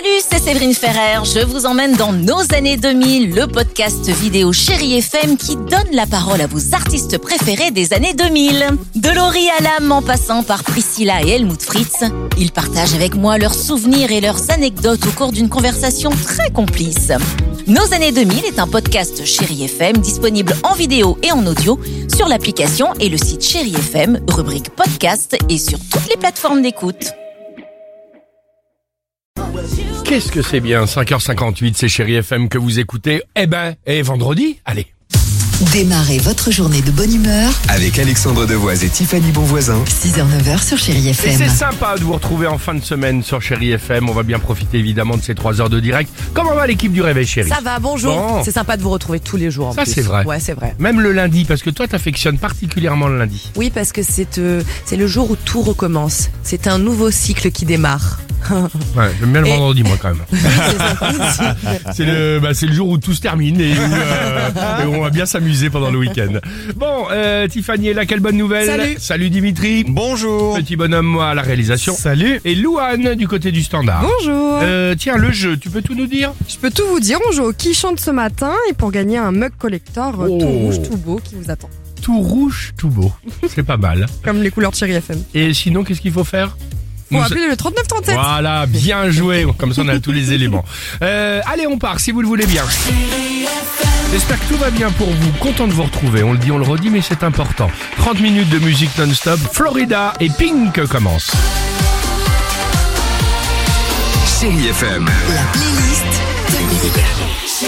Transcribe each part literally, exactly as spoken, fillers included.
Salut, c'est Séverine Ferrer. Je vous emmène dans nos années deux mille, le podcast vidéo Chérie F M qui donne la parole à vos artistes préférés des années deux mille. De Laurie Hallam en passant par Priscilla et Helmut Fritz, ils partagent avec moi leurs souvenirs et leurs anecdotes au cours d'une conversation très complice. Nos années deux mille est un podcast Chérie F M disponible en vidéo et en audio sur l'application et le site Chérie F M, rubrique podcast et sur toutes les plateformes d'écoute. Qu'est-ce que c'est bien, cinq heures cinquante-huit, c'est Chérie F M que vous écoutez. Eh ben, et vendredi, allez. Démarrez votre journée de bonne humeur avec Alexandre Devoise et Tiffany Bonvoisin. six heures neuf heures sur Chérie F Et M. c'est sympa de vous retrouver en fin de semaine sur Chérie F M. On va bien profiter évidemment de ces trois heures de direct. Comment va l'équipe du Réveil Chérie? Ça va, bonjour. Bon. C'est sympa de vous retrouver tous les jours en Ça plus. c'est vrai. Ouais, c'est vrai. Même le lundi, parce que toi t'affectionnes particulièrement le lundi. Oui, parce que c'est euh, c'est le jour où tout recommence. C'est un nouveau cycle qui démarre. Ouais, j'aime bien le Et- vendredi moi quand même. C'est sympa aussi. C'est le, bah, c'est le jour où tout se termine et où, euh, et où on va bien s'amuser pendant le week-end. Bon, euh, Tiffany est là, quelle bonne nouvelle. Salut. Salut Dimitri. Bonjour. Petit bonhomme, moi, à la réalisation. Salut. Et Louane du côté du standard. Bonjour. Euh, tiens, le jeu, tu peux tout nous dire? Je peux tout vous dire, on joue au Qui chante ce matin et pour gagner un mug collector euh, Oh. tout rouge, tout beau qui vous attend. Tout rouge, tout beau. C'est pas mal. Comme les couleurs de Chérie F M. Et sinon, qu'est-ce qu'il faut faire? Faut Nous- appeler le trente-neuf trente-sept. Voilà, bien joué. Comme ça, on a tous les éléments. Euh, allez, on part, si vous le voulez bien. J'espère que tout va bien pour vous. Content de vous retrouver. On le dit, on le redit, mais c'est important. trente minutes de musique non-stop. Florida et Pink commencent. Chérie F M. La playlist de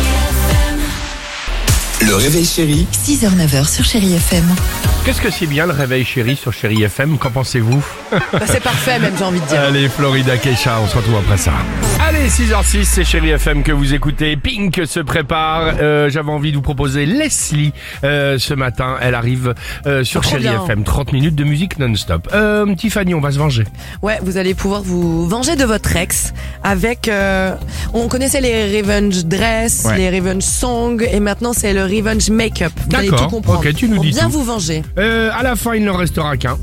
Le Réveil Chérie. six heures neuf heures sur Chérie F M. Qu'est-ce que c'est bien le réveil chéri sur Chérie F M? Qu'en pensez-vous? Bah, c'est parfait même, j'ai envie de dire. Allez, Florida Keisha, on se retrouve après ça. Allez, six heures six, c'est Chérie F M que vous écoutez. Pink se prépare. Euh, j'avais envie de vous proposer Leslie euh, ce matin. Elle arrive euh, sur Trop Chérie bien. F M. trente minutes de musique non-stop. Euh, Tiffany, on va se venger. Ouais, vous allez pouvoir vous venger de votre ex avec... euh, on connaissait les revenge dress, Ouais. les revenge songs et maintenant c'est le revenge make-up. Vous allez D'accord, tout comprendre. ok, tu nous Pour dis bien tout. vous venger. Euh, à la fin, il n'en restera qu'un.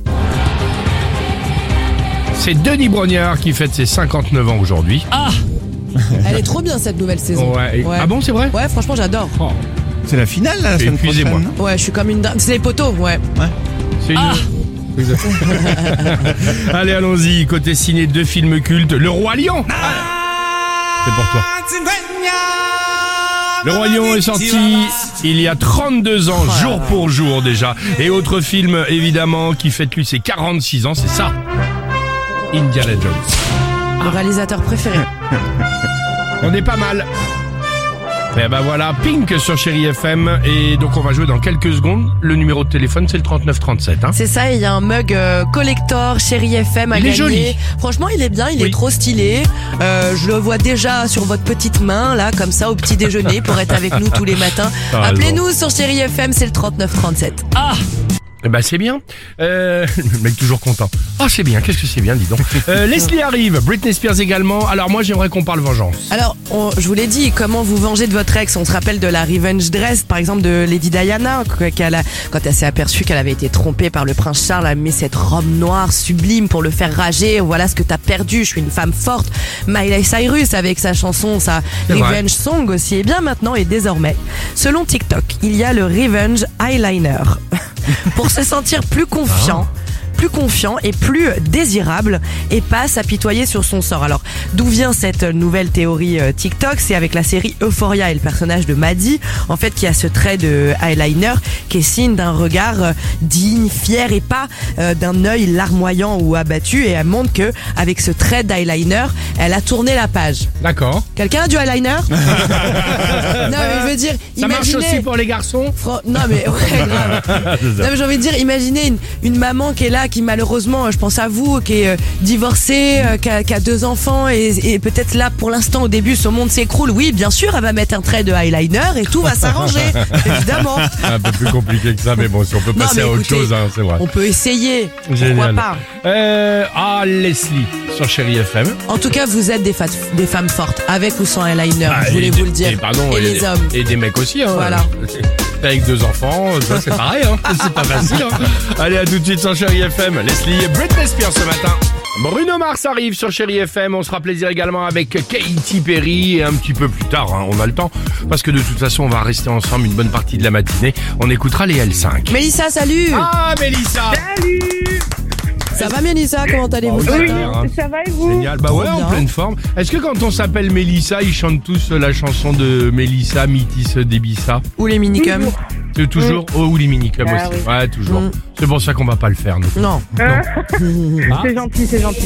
C'est Denis Brognard qui fête ses cinquante-neuf ans aujourd'hui. Ah Elle est trop bien cette nouvelle saison. Ouais. Ouais. Ah bon, c'est vrai? Ouais, franchement j'adore. Oh, C'est la finale là, la semaine prochaine. Épuisez-moi. non Ouais, je suis comme une dame. C'est les poteaux, ouais. c'est une... Ah. Allez, allons-y. Côté ciné, deux films cultes. Le Roi Lion. C'est pour toi. Le Roi Lion est sorti il y a trente-deux ans, jour pour jour déjà. Et autre film, évidemment, qui fête lui ses quarante-six ans, c'est ça. Indiana Jones. Le réalisateur préféré. On est pas mal. Et ben voilà, Pink sur Chérie F M. Et donc on va jouer dans quelques secondes. Le numéro de téléphone, c'est le trente-neuf trente-sept. Hein. C'est ça, il y a un mug euh, collector Chérie F M à Il est gagner. joli. Franchement, il est bien, il Oui. est trop stylé. Euh, je le vois déjà sur votre petite main, là, comme ça, au petit déjeuner, pour être avec nous tous les matins. T'as raison. Appelez-nous sur Chérie F M, c'est le trente-neuf trente-sept. Ah Eh ben c'est bien. Euh, le mec toujours content. Ah c'est bien, qu'est-ce que c'est bien, dis donc. Euh, Leslie arrive, Britney Spears également. Alors moi j'aimerais qu'on parle vengeance. Alors, on- je vous l'ai dit, comment vous venger de votre ex? On se rappelle de la revenge dress, par exemple, de Lady Diana, qu'elle a, quand elle s'est aperçue qu'elle avait été trompée par le prince Charles, elle a mis cette robe noire sublime pour le faire rager. Voilà ce que t'as perdu, je suis une femme forte. Miley Cyrus avec sa chanson, sa C'est vrai. revenge song aussi. Et bien maintenant et désormais, selon TikTok, il y a le revenge eyeliner. Pour se sentir plus confiant. plus confiant et plus désirable et pas s'apitoyer sur son sort. Alors, d'où vient cette nouvelle théorie euh, TikTok? C'est avec la série Euphoria et le personnage de Maddie, en fait, qui a ce trait de eyeliner qui est signe d'un regard euh, digne, fier et pas euh, d'un œil larmoyant ou abattu. Et elle montre que avec ce trait d'eyeliner, elle a tourné la page. D'accord. Quelqu'un a du eyeliner? Non, mais je veux dire, Ça marche imaginez... aussi pour les garçons? Fran- Non mais ouais, grave. Non mais j'ai envie de dire, imaginez une, une maman qui est là, qui malheureusement, je pense à vous, qui est euh, divorcée, euh, qui, a, qui a deux enfants et, et peut-être là pour l'instant au début son monde s'écroule. Oui, bien sûr, elle va mettre un trait de eyeliner et tout va s'arranger, évidemment. C'est un peu plus compliqué que ça, mais bon, si on peut Non, passer mais à autre écoutez, chose, hein, c'est vrai. On peut essayer, Génial. pourquoi pas. Euh, ah, Leslie, sur Chérie F M. En tout cas, vous êtes des, fa- des femmes fortes, avec ou sans eyeliner, Ah, je voulais et vous des- le dire. Et, pardon, et les hommes. Et des mecs aussi, hein. Voilà. Avec deux enfants, ça c'est pareil, hein. C'est pas facile, hein. Allez, à tout de suite sur Chérie F M. Leslie et Britney Spears ce matin. Bruno Mars arrive sur Chérie F M, on se fera plaisir également avec Katy Perry et un petit peu plus tard, hein, on a le temps, parce que de toute façon on va rester ensemble une bonne partie de la matinée, on écoutera les L cinq. Mélissa, salut. Ah Mélissa. Salut. Ça va Mélissa, comment allez-vous ce Oui, matin hein. Ça va et vous? Génial, bah Trop ouais, en bien. pleine forme. Est-ce que quand on s'appelle Mélissa, ils chantent tous la chanson de Mélissa, Mythis, Débissa? Ou les minicums? C'est toujours oh, ou les minicums Ah, aussi. oui. Ouais, toujours. Mm. C'est pour ça qu'on va pas le faire, nous. Non. Hein Ah. C'est gentil, c'est gentil.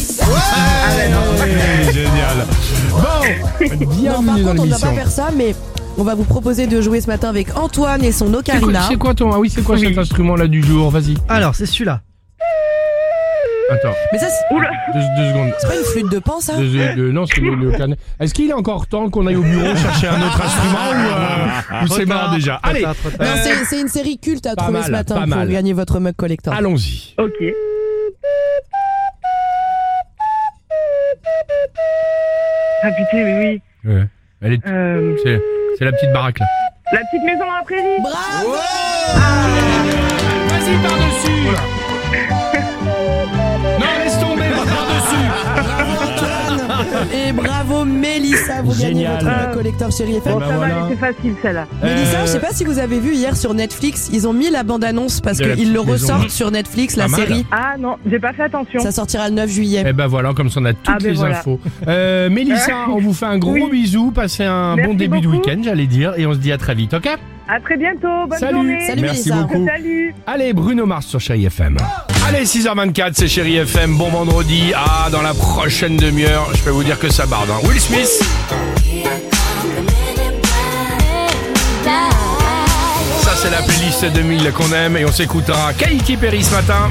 Ouais, génial. Bon, Non, par bienvenue dans contre, on ne va pas l'émission. faire ça, mais on va vous proposer de jouer ce matin avec Antoine et son C'est quoi, ocarina. c'est quoi ton ah oui, c'est quoi cet instrument là du jour? Vas-y. Alors, c'est celui-là. Attends, Mais ça, c'est deux, deux secondes. c'est pas une flûte de pan, ça? Deux- deux- deux- non, c'est le, le canet. Est-ce qu'il est encore temps qu'on aille au bureau chercher un autre instrument ou, euh, ou c'est mort déjà? Allez, Non, c'est- c'est une série culte à pas trouver mal, ce matin pas pour mal. gagner votre mug collector. allons-y. Ok. Ah putain, oui, oui. Ouais. Elle est, Euh, c'est, c'est la petite baraque là. la petite maison dans la prairie. Bravo. Vas-y par-dessus. Non, laisse tomber, va par-dessus. Et bravo Mélissa, vous gagnez Génial. votre mug collector Chérie F M. Bon, ben ça voilà. va, c'est facile celle-là. Mélissa, Euh, je sais pas si vous avez vu hier sur Netflix, ils ont mis la bande-annonce parce De la qu'ils le petite maison. ressortent sur Netflix, la Pas mal. série. Ah non, j'ai pas fait attention. Ça sortira le neuf juillet. Eh ben voilà, comme ça on a toutes Ah ben les voilà. infos. Euh, Mélissa, on vous fait un gros Oui. bisou, passez un Merci bon début de beaucoup. week-end, j'allais dire, et on se dit à très vite, ok? À très bientôt, bonne Salut. journée. Salut Merci Mélissa. beaucoup. Salut. Allez, Bruno Mars sur Chérie F M. Allez, six heures vingt-quatre, c'est Chérie F M, bon vendredi. Ah, dans la prochaine demi-heure, je peux vous dire que ça barde. Hein. Will Smith. Ça, c'est la playlist deux mille qu'on aime et on s'écoutera Katy Perry ce matin.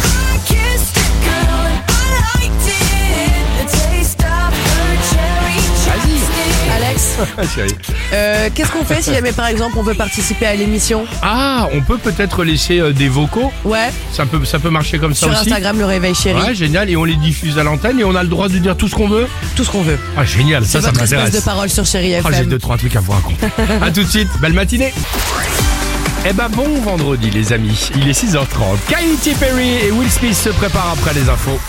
Alex, Ah, chérie. euh, qu'est-ce qu'on fait si jamais par exemple on veut participer à l'émission? Ah, on peut peut-être laisser euh, des vocaux. Ouais, Ça peut, ça peut marcher comme ça sur aussi. Instagram, le réveil chéri, Ouais, génial. Et on les diffuse à l'antenne et on a le droit de dire tout ce qu'on veut. tout ce qu'on veut. Ah, génial. Ça, C'est ça votre espace m'intéresse. de parole sur Chérie Oh, F j'ai M. deux, trois trucs à vous raconter. A tout de suite, belle matinée. Eh ben bon vendredi les amis, il est six heures trente. Katy Perry et Will Smith se préparent après les infos.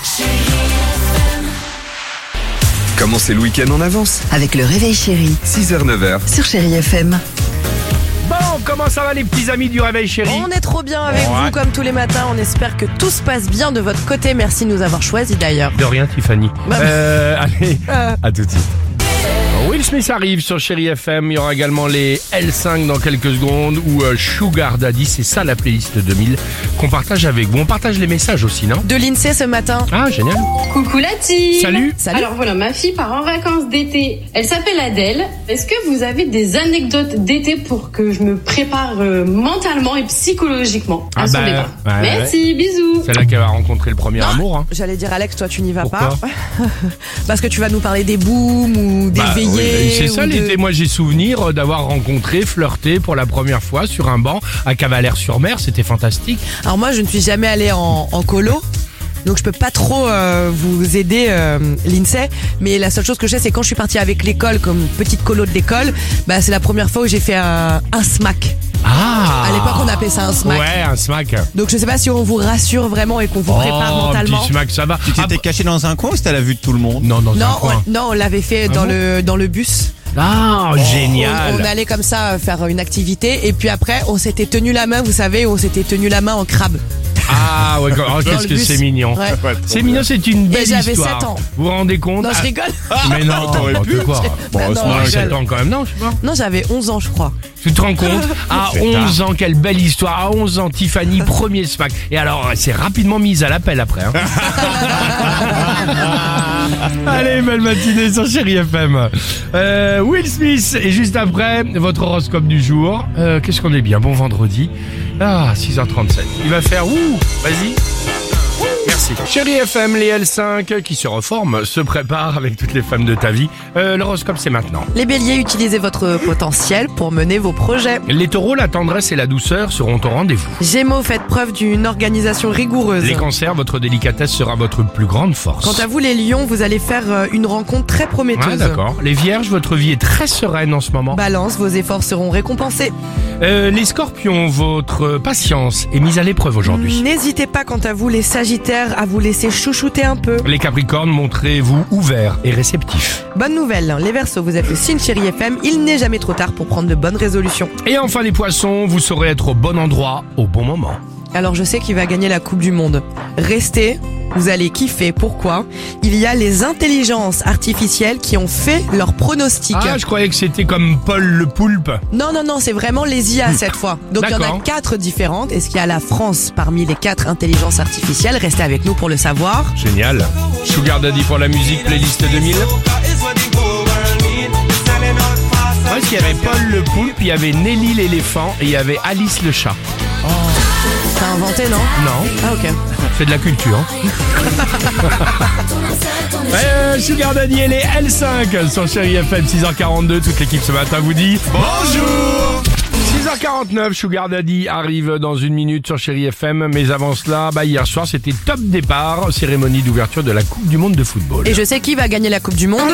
Commencez le week-end en avance. Avec le réveil chéri six heures neuf heures. sur Chérie F M. Bon, comment ça va les petits amis du Réveil Chéri? On est trop bien avec Ouais. vous comme tous les matins, on espère que tout se passe bien de votre côté, merci de nous avoir choisis d'ailleurs. De rien Tiffany. Bah, Euh, allez, Euh. à tout de suite. Will Smith arrive sur Chérie F M, il y aura également les L cinq dans quelques secondes ou euh, Sugar Daddy, c'est ça la playlist deux mille qu'on partage avec vous. On partage les messages aussi, non? De l'INSEE ce matin. Ah, génial. Coucou la team. Salut. Salut. Alors voilà, ma fille part en vacances d'été. Elle s'appelle Adèle. Est-ce que vous avez des anecdotes d'été pour que je me prépare euh, mentalement et psychologiquement à Ah son bah, départ? ouais, Merci, bisous. C'est là qu'elle va rencontrer le premier amour. Hein. J'allais dire Alex, toi tu n'y vas Pourquoi pas. Parce que tu vas nous parler des booms ou des Bah, veillées. oui, c'est ça ou de- l'été. Moi j'ai souvenir d'avoir rencontré, flirté pour la première fois sur un banc à Cavalère-sur-Mer. C'était fantastique. Alors moi je ne suis jamais allée en, en colo. Donc je peux pas trop euh, vous aider euh, l'INSEE, mais la seule chose que je sais c'est quand je suis partie avec l'école comme petite colo de l'école, bah c'est la première fois où j'ai fait un, un smack. Ah. À l'époque on appelait ça un smack. Ouais, un smack. Donc je sais pas si on vous rassure vraiment et qu'on vous prépare Oh, mentalement. petit smack, ça va. Tu t'étais Ah, caché dans un coin ou c'était à la vue de tout le monde? non, dans un Non, coin. on, non, on l'avait fait Ah dans bon le dans le bus. Ah, génial. On, on allait comme ça faire une activité et puis après on s'était tenu la main, vous savez, on s'était tenu la main en crabe. Ah, ouais, oh, qu'est-ce le que bus. c'est mignon. Ouais. C'est mignon, c'est une belle j'avais histoire. sept ans. Vous vous rendez compte? Non, je Ah, rigole. Mais non, n'importe quoi. Bah non, Non, je sept rigole. ans quand même, non, je sais pas. Non, j'avais onze ans, je crois. Tu te rends compte? À C'est onze tard. ans, quelle belle histoire. À onze ans, Tiffany, premier smack. Et alors, c'est rapidement mise à l'appel après. Hein. Allez, belle matinée sur Chérie F M. Euh, Will Smith, et juste après, votre horoscope du jour. Euh, Qu'est-ce qu'on est bien, bon vendredi. Ah, six heures trente-sept. Il va faire ouh, vas-y. Merci. Chérie F M, les L cinq qui se reforment, se préparent avec toutes les femmes de ta vie. Euh, L'horoscope, c'est maintenant. Les béliers, utilisez votre potentiel pour mener vos projets. Les taureaux, la tendresse et la douceur seront au rendez-vous. Gémeaux, faites preuve d'une organisation rigoureuse. Les cancers, votre délicatesse sera votre plus grande force. Quant à vous, les lions, vous allez faire euh, une rencontre très prometteuse. Ouais, d'accord. Les vierges, votre vie est très sereine en ce moment. Balance, vos efforts seront récompensés. Euh, les scorpions, votre patience est mise à l'épreuve aujourd'hui. N'hésitez pas, quant à vous, les sagittaires, Sagittaires, à vous laisser chouchouter un peu. Les Capricornes, montrez-vous ouverts et réceptifs. Bonne nouvelle, les Verseaux, vous êtes le signe Chérie F M, il n'est jamais trop tard pour prendre de bonnes résolutions. Et enfin les Poissons, vous saurez être au bon endroit, au bon moment. Alors je sais qu'il va gagner la Coupe du Monde. Restez, vous allez kiffer. Pourquoi ? Il y a les intelligences artificielles qui ont fait leurs pronostics. Ah, je croyais que c'était comme Paul le Poulpe. Non, non, non, c'est vraiment les I A cette fois. Donc il y en a D'accord. quatre différentes. Est-ce qu'il y a la France parmi les quatre intelligences artificielles ? Restez avec nous pour le savoir. Génial. Sugar Daddy pour la musique, playlist deux mille. Parce qu'il y avait Paul le Poulpe, il y avait Nelly l'éléphant et il y avait Alice le chat. T'as inventé, non ? Non, Ah ok. c'est de la culture. euh, Sugar Daddy et les L cinq sur Chérie F M, six heures quarante-deux. Toute l'équipe ce matin vous dit bonjour. six heures quarante-neuf, Sugar Daddy arrive dans une minute sur Chérie F M. Mais avant cela, bah hier soir c'était top départ, cérémonie d'ouverture de la Coupe du Monde de football. Et je sais qui va gagner la Coupe du Monde.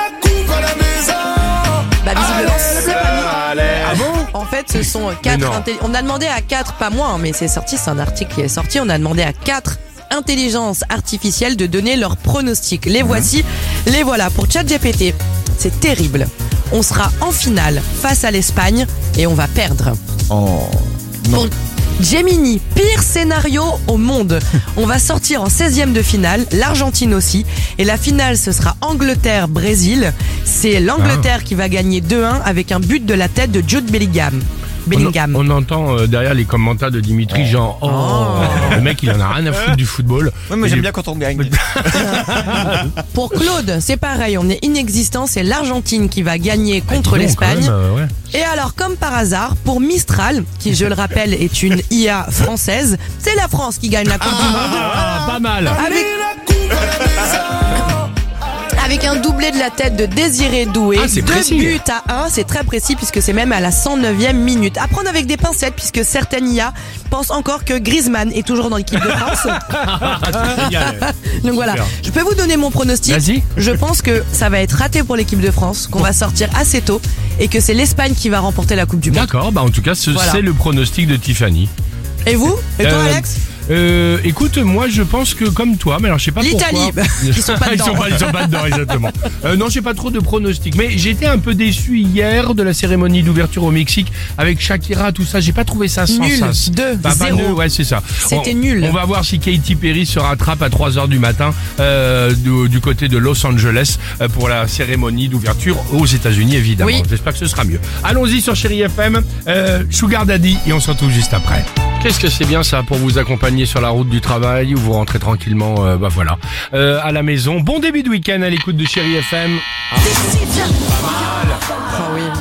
Bah visiblement c'est pas nous. Ah bon? En fait, ce sont quatre non. intelli- On a demandé à quatre, pas moi, hein, mais c'est sorti, c'est un article qui est sorti. On a demandé à quatre intelligences artificielles de donner leurs pronostics. Les voici, les voilà. Pour ChatGPT, c'est terrible. On sera en finale face à l'Espagne et on va perdre. Oh. Pour Gemini, pire scénario au monde. On va sortir en seizième de finale, l'Argentine aussi. Et la finale, ce sera Angleterre-Brésil. C'est l'Angleterre Ah. qui va gagner deux un avec un but de la tête de Jude Bellingham. Bellingham. On, on entend euh, derrière les commentaires de Dimitri genre oh, le mec il en a rien à foutre du football. Ouais, moi Et j'aime les- bien quand on gagne. Pour Claude, c'est pareil, on est inexistant, c'est l'Argentine qui va gagner Ah, contre dis donc, quand l'Espagne. même, euh, ouais. Et alors, comme par hasard, pour Mistral, qui je le rappelle est une I A française, c'est la France qui gagne la Coupe du Monde. Ah, pas mal. Avec... Avec un doublé de la tête de Désiré Doué, Ah, c'est deux précis. buts à un, c'est très précis puisque c'est même à la cent neuvième minute. À prendre avec des pincettes puisque certaines I A pensent encore que Griezmann est toujours dans l'équipe de France. C'est génial. Donc voilà, Super. je peux vous donner mon pronostic. Vas-y. Je pense que ça va être raté pour l'équipe de France, qu'on va sortir assez tôt et que c'est l'Espagne qui va remporter la Coupe du Monde. D'accord, bah en tout cas ce- Voilà. c'est le pronostic de Tiffany. Et vous ? Et toi Euh, Alex ? Euh, écoute, moi je pense que comme toi, mais alors je sais pas L'Italie, pourquoi. ils sont pas ils dedans. sont pas, ils sont pas dedans, exactement. Euh, non, j'ai pas trop de pronostics, mais j'étais un peu déçu hier de la cérémonie d'ouverture au Mexique avec Shakira, tout ça. J'ai pas trouvé ça sans Nul. sens. Deux. Bah, pas Zéro. nul, ouais, c'est ça. C'était On- nul. On va voir si Katy Perry se rattrape à trois heures du matin euh, du, du côté de Los Angeles euh, pour la cérémonie d'ouverture aux États-Unis, évidemment. Oui. J'espère que ce sera mieux. Allons-y sur Chérie F M, euh, Sugar Daddy, et on se retrouve juste après. Qu'est-ce que c'est bien ça pour vous accompagner sur la route du travail ou vous rentrez tranquillement, euh, bah voilà, euh, à la maison. Bon début de week-end à l'écoute de Chérie F M. Ah, Oh oui.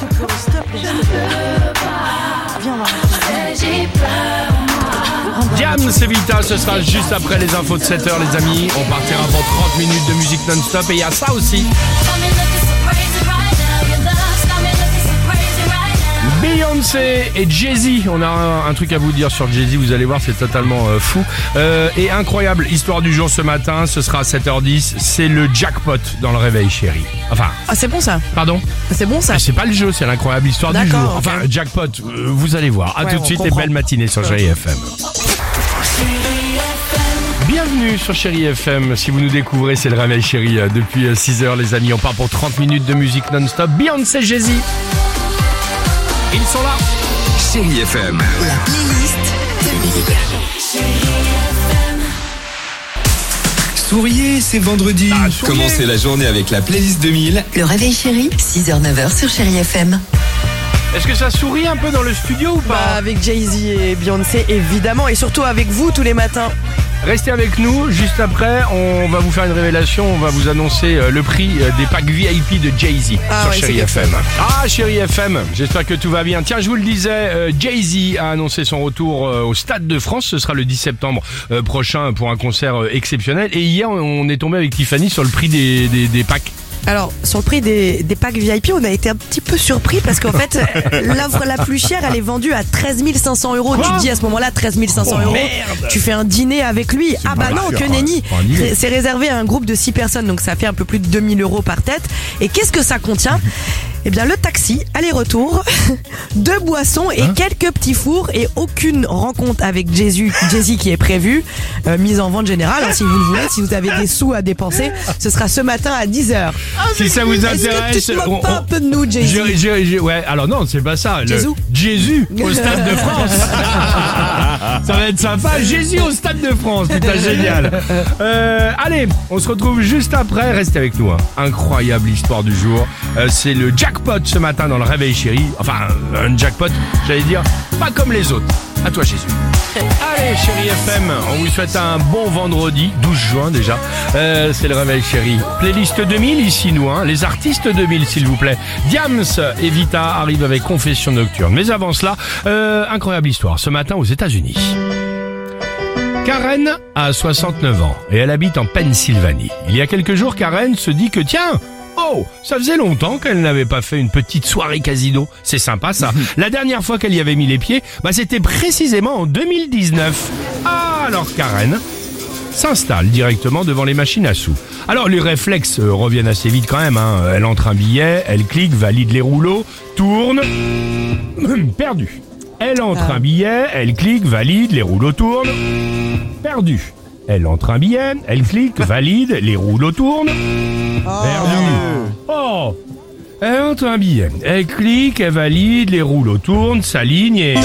Diam, c'est Vita, ce sera juste après les infos de sept heures les amis. On partira pour trente minutes de musique non-stop et il y a ça aussi. Beyoncé et Jay-Z, on a un, un truc à vous dire sur Jay-Z, vous allez voir, c'est totalement euh, fou. Euh, et incroyable, histoire du jour ce matin, ce sera à sept heures dix, c'est le jackpot dans le réveil chérie. Enfin, Ah c'est bon ça. pardon, C'est bon ça. c'est pas le jeu, c'est l'incroyable histoire du D'accord, jour. ok. Enfin, jackpot, euh, vous allez voir. À Ouais, tout de on suite et comprend. belle matinée sur Chérie F M. Bienvenue sur Chérie F M. Si vous nous découvrez, c'est le réveil chérie euh, depuis euh, six heures les amis. On part pour trente minutes de musique non-stop. Beyoncé, Jay-Z. Ils sont là. Chérie F M. La playlist Souriez, c'est vendredi. Ah, souriez. Commencez la journée avec la playlist deux mille. Le réveil chéri, six heures neuf heures sur Chérie F M. Est-ce que ça sourit un peu dans le studio ou Bah, pas? avec Jay-Z et Beyoncé évidemment et surtout avec vous tous les matins. Restez avec nous. Juste après, on va vous faire une révélation. On va vous annoncer euh, le prix euh, des packs V I P de Jay-Z Ah sur ouais, Chérie c'est F M. Ah, Chérie F M. J'espère que tout va bien. Tiens, je vous le disais, euh, Jay-Z a annoncé son retour euh, au Stade de France. Ce sera le dix septembre euh, prochain pour un concert euh, exceptionnel. Et hier, on est tombé avec Tiffany sur le prix des, des, des packs. Alors, sur le prix des, des packs V I P, on a été un petit peu surpris parce qu'en fait, l'offre la plus chère, elle est vendue à treize mille cinq cents euros. Tu te dis à ce moment-là, treize mille cinq cents euros, tu fais un dîner avec lui. Ah bah pas non, grave, que nenni. c'est pas un dîner. C'est- C'est réservé à un groupe de six personnes, donc ça fait un peu plus de deux mille euros par tête. Et qu'est-ce que ça contient ? Eh bien, le taxi, aller-retour, deux boissons et Hein quelques petits fours et aucune rencontre avec Jésus, Jésus qui est prévue, euh, mise en vente générale. Hein, si vous le voulez, si vous avez des sous à dépenser, ce sera ce matin à dix heures. Si ça vous Est-ce que tu intéresse, te moques on- pas un on- peu de nous, Jésus? Je- je- je- ouais, alors non, c'est pas ça. Le- Jésus. Jésus au Stade de France. Ça va être sympa. Jésus au Stade de France. Putain, génial. Euh, allez, on se retrouve juste après. Restez avec nous. Hein. Incroyable histoire du jour. Euh, c'est le jackpot ce matin dans le Réveil Chéri. Enfin, un jackpot, j'allais dire, pas comme les autres. À toi, Jésus. Allez, Chéri F M, on vous souhaite un bon vendredi, douze juin déjà. Euh, c'est le Réveil Chéri. Playlist deux mille ici, nous, hein. Les artistes deux mille, s'il vous plaît. Diams et Vita arrivent avec Confession Nocturne. Mais avant cela, euh, incroyable histoire. Ce matin aux États-Unis. Karen a soixante-neuf ans et elle habite en Pennsylvanie. Il y a quelques jours, Karen se dit que tiens, oh, ça faisait longtemps qu'elle n'avait pas fait une petite soirée casino. C'est sympa ça. La dernière fois qu'elle y avait mis les pieds, bah c'était précisément en deux mille dix-neuf. Ah, alors Karen s'installe directement devant les machines à sous. Alors les réflexes euh, reviennent assez vite quand même. Hein. Elle entre un billet, elle clique, valide les rouleaux, tourne, perdu. Elle entre un billet, elle clique, valide, les rouleaux tournent, perdu. Elle entre un billet, elle clique, valide, les rouleaux tournent, perdu. Oh, elle entre un billet, elle clique, elle valide, les rouleaux tournent, s'aligne et...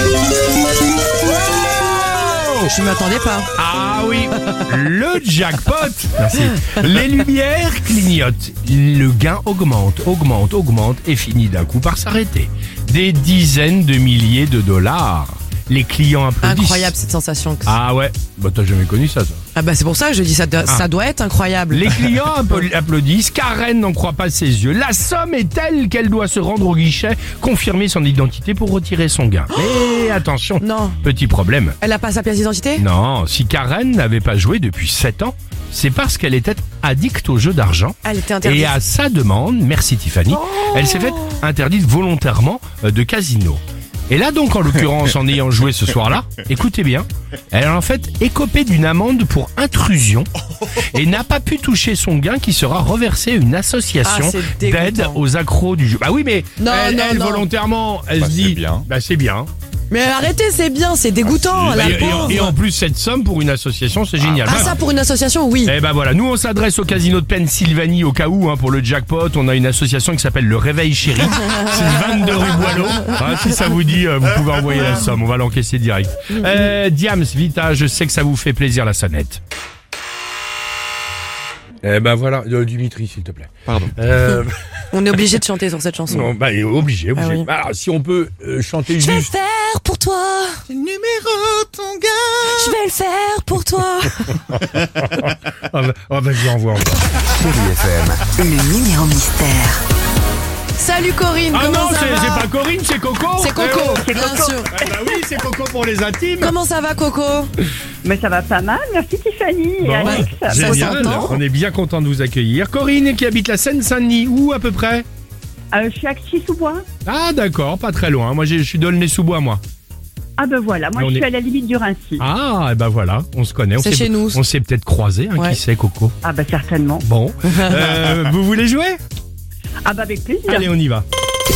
Je m'attendais pas. Ah oui, le jackpot. Merci. Les lumières clignotent. Le gain augmente, augmente, augmente et finit d'un coup par s'arrêter. Des dizaines de milliers de dollars. Les clients applaudissent. Incroyable cette sensation. Que... Ah ouais, bah t'as jamais connu ça, toi. Ah bah c'est pour ça que je dis ça, doit- Ah. ça doit être incroyable. Les clients app- applaudissent, Karen n'en croit pas ses yeux. La somme est telle qu'elle doit se rendre au guichet, confirmer son identité pour retirer son gain. Mais attention, Non. petit problème. Elle a pas sa pièce d'identité? Non, si Karen n'avait pas joué depuis sept ans, c'est parce qu'elle était addicte au jeu d'argent. Elle était interdite. Et à sa demande, merci Tiffany, elle s'est faite interdite volontairement euh, de casino. Et là donc, en l'occurrence, en ayant joué ce soir-là, écoutez bien, elle a en fait écopé d'une amende pour intrusion et n'a pas pu toucher son gain qui sera reversé à une association Ah, c'est dégoûtant. d'aide aux accros du jeu. Bah oui, mais Non, elle, non, elle, non. volontairement, elle Bah, se c'est dit, bien. bah c'est bien. Mais arrêtez, c'est bien, c'est dégoûtant, la Et, et- pauvre. et en plus, cette somme pour une association, c'est génial. Ah Bref. ça pour une association, oui. Eh ben voilà, nous on s'adresse au casino de Pennsylvanie au cas où, hein, pour le jackpot. On a une association qui s'appelle le Réveil Chéri. C'est le vingt-deux rue Boileau. Hein, si ça vous dit, euh, vous pouvez envoyer la somme. On va l'encaisser direct. Euh, Diams, Vita, je sais que ça vous fait plaisir la sonnette. Eh ben voilà, euh, Dimitri, s'il te plaît. Pardon. Euh, On est obligé de chanter sur cette chanson. non, bah, obligé, obligé. Ah oui. Alors, si on peut euh, chanter Je vais le juste. faire pour toi. Numéro ton gars. Je vais le faire pour toi. Ah bah, ah bah, je l'envoie encore. Chérie F M. Le numéro mystère. Salut Corinne, Ah comment non, ça c'est va? c'est pas Corinne, c'est Coco. C'est Coco, Eh oh. bien sûr. Ah bah oui, c'est Coco pour les intimes. Comment ça va Coco? Mais ça va pas mal, merci Tiffany et Bon, Alex. ça génial, s'entend. on est bien content de vous accueillir. Corinne qui habite la Seine-Saint-Denis, où à peu près? Euh, je suis à Clichy-sous-Bois. Ah d'accord, pas très loin. Moi j'ai- je suis d'Aulnay-sous-Bois, moi. Ah ben voilà, moi Mais on je suis est- à la limite du Raincy. Ah, et ben voilà, on se connaît. On C'est s'est- chez nous. On s'est peut-être croisés, hein, Ouais. qui sait, Coco. Ah ben certainement. Bon, Euh, vous voulez jouer? Ah ben avec plaisir. Allez, on y va.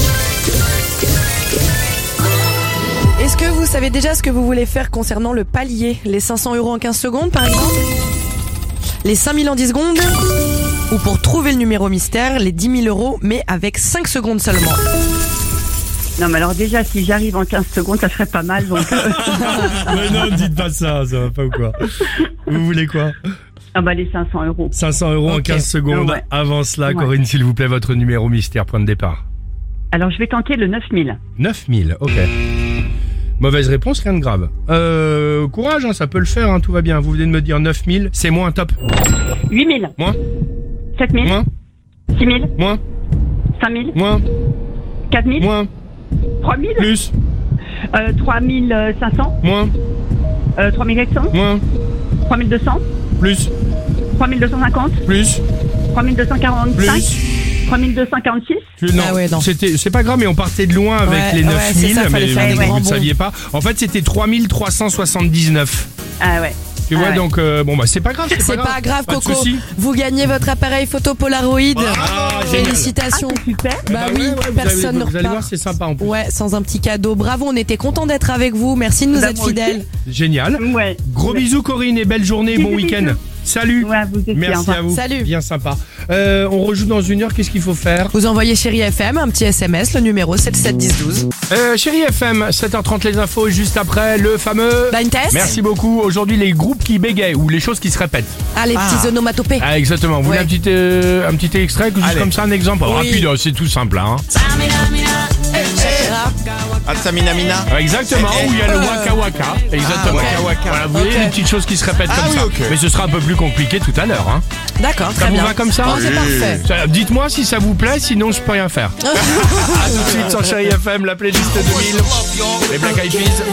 Est-ce que vous savez déjà ce que vous voulez faire concernant le palier? Les cinq cents euros en quinze secondes par exemple? Les cinq mille en dix secondes? Ou pour trouver le numéro mystère, les dix mille euros mais avec cinq secondes seulement? Non mais alors déjà si j'arrive en quinze secondes ça serait pas mal donc... euh, Mais non, ne dites pas ça, ça va pas ou quoi? Vous voulez quoi? ah ben les cinq cents euros. cinq cents euros en Ok. quinze secondes. Ouais. Avant cela, Ouais. Corinne, s'il vous plaît, votre numéro mystère, point de départ. Alors je vais tenter le neuf mille. neuf mille, ok. Mauvaise réponse, rien de grave. Euh, courage, hein, ça peut le faire, hein, tout va bien. Vous venez de me dire neuf mille, c'est moins, top. huit mille. Moins, sept mille. moins, six mille. moins, cinq mille. moins, quatre mille. moins, trois mille. plus, Euh, trois mille cinq cents. moins, Euh, trois mille quatre cents. moins, trois mille deux cents. plus, trois mille deux cent cinquante. plus, trois mille deux cent quarante-cinq. plus. trois mille deux cent quarante-six. Je- non, Ah ouais, non. c'était, c'est pas grave, mais on partait de loin avec Ouais, les ouais, neuf c'est mille, ça, fallait mais, faire mais les vous grands ne bons. saviez pas. En fait, c'était trois mille trois cent soixante-dix-neuf. Ah ouais. Tu Ah vois, ouais. donc, euh, bon, bah, c'est pas grave, c'est, C'est pas grave Pas de Coco, souci. vous gagnez votre appareil photo Polaroid. Ah, Félicitations. Ah, c'est super. Bah Bah oui, ouais, ouais, vous personne allez- ne Vous allez voir, repart. c'est sympa en plus. Ouais, sans un petit cadeau. Bravo, on était contents d'être avec vous. Merci de nous Bah, être moi aussi. fidèles. Génial. Ouais. Gros Ouais. bisous Corinne et belle journée, Bisous, bon week-end. bisous. Salut. Ouais, vous aussi, au Merci revoir. à vous. Salut. Bien sympa. Euh, on rejoue dans une heure, qu'est-ce qu'il faut faire? Vous envoyez Chérie F M un petit S M S, le numéro sept sept dix douze. Euh, Chérie F M, sept heures trente les infos, juste après le fameux... Blind test. Merci beaucoup. Aujourd'hui, les groupes qui bégayent ou les choses qui se répètent. Ah, les petits onomatopées. Ah, exactement. Vous voulez Ouais. un petit, euh, un petit extrait, juste Allez. comme ça, un exemple Oui. rapide, oh, c'est tout simple. Hein. Ah, Samina Mina. Exactement, Eh, eh. où il y a le waka waka. Exactement. Ah, waka waka. Voilà, vous voyez Ok. les petites choses qui se répètent Ah comme oui, ça. ok. Mais ce sera un peu plus compliqué tout à l'heure. Hein. D'accord, Ça très vous bien. va comme ça? Oh, c'est Oui. parfait. Ça, dites-moi si ça vous plaît, sinon je peux rien faire. A tout de suite sur Chérie F M, la playlist deux mille. Les Black Eyed Peas.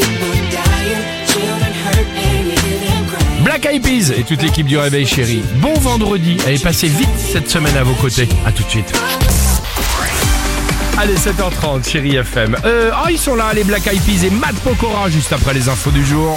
Black Eyed Peas et toute l'équipe du Réveil Chérie. Bon vendredi, allez passer vite cette semaine à vos côtés. A tout de suite. Allez, sept heures trente, Chérie F M. Euh, oh, ils sont là, les Black Eyed Peas et Matt Pokora, juste après les infos du jour.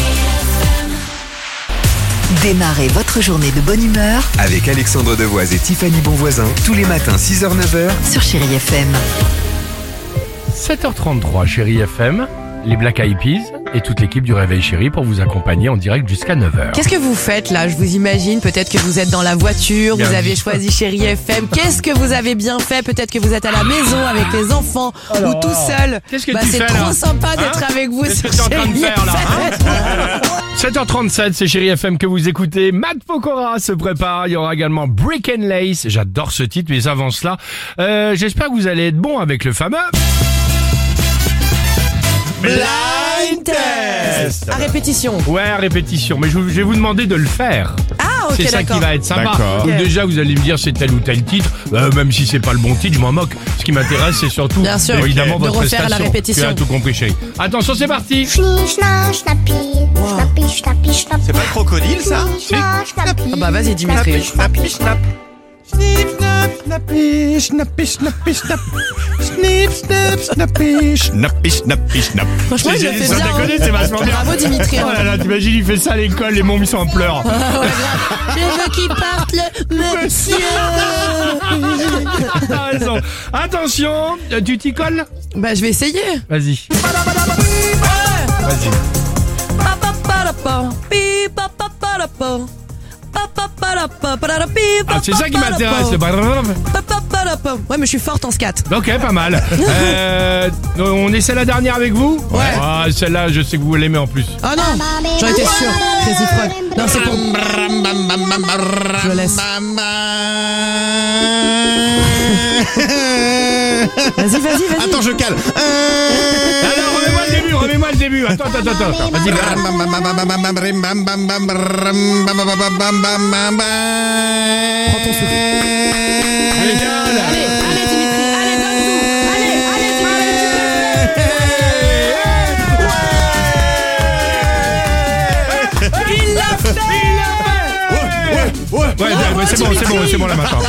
Démarrez votre journée de bonne humeur Avec Alexandre Devoise et Tiffany Bonvoisin, tous les matins six heures neuf heures. sur Chérie F M. sept heures trente-trois, Chérie F M, les Black Eyed Peas et toute l'équipe du Réveil Chérie pour vous accompagner en direct jusqu'à neuf heures. Qu'est-ce que vous faites là? Je vous imagine, peut-être que vous êtes dans la voiture, Bien vous avez dit. choisi Chérie F M. Qu'est-ce que vous avez bien fait? Peut-être que vous êtes à la maison avec les enfants ou tout seul. Qu'est-ce que bah, tu c'est fais, là? trop sympa d'être Hein? avec vous Qu'est-ce sur que t'es en train de Chérie faire, là, F M. sept heures trente-sept, c'est Chérie F M que vous écoutez. Matt Pokora se prépare. Il y aura également Brick and Lace. J'adore ce titre, mais avant cela, euh, j'espère que vous allez être bon avec le fameux... Blind Test. À répétition. Ouais, à répétition, mais je, je vais vous demander de le faire. Ah, ok, C'est ça d'accord. qui va être sympa. D'accord. Donc Ok. déjà, vous allez me dire c'est tel ou tel titre. Euh, même si c'est pas le bon titre, je m'en moque. Ce qui m'intéresse, c'est surtout Bien sûr. évidemment De votre refaire à la prestation. répétition. Tu as tout compris, chérie. Attention, c'est parti. C'est pas le crocodile, ça? Ah bah vas-y Dimitri. Snappy, snap. Snip, snap, snappy, snappy, snappy, snap. Snip, snap, snappy, snappy, snappy, snap. Franchement, il le fait Sans bien. déconner, hein. c'est vachement bien. Bravo Dimitri. Oh là là, t'imagines, il fait ça à l'école, les mômes ils sont en pleurs. Je veux qu'il parte le monsieur. T'as raison. Attention, euh, tu t'y colles? Bah je vais essayer. Vas-y. Vas-y. Ah, c'est ça qui m'intéresse. Le... Ouais, mais je suis forte en scat. Ok, pas mal. Euh, on essaie la dernière avec vous? Ouais. Ah, celle-là, je sais que vous l'aimez en plus. Ah non, j'en étais sûr. Crazy Frog. Non, c'est pour. Je laisse. Vas-y, vas-y, vas-y. Attends, je cale. Alors, remets-moi le début, remets-moi le début. Attends, attends, attends, attends. Vas-y, là. Prends ton souffle. Allez, viens, là. Allez, allez Dimitri, allez, donne tout. Allez, allez Dimitri. Il l'a fait. Ouais, ouais, ouais, c'est bon, c'est bon, c'est bon là maintenant.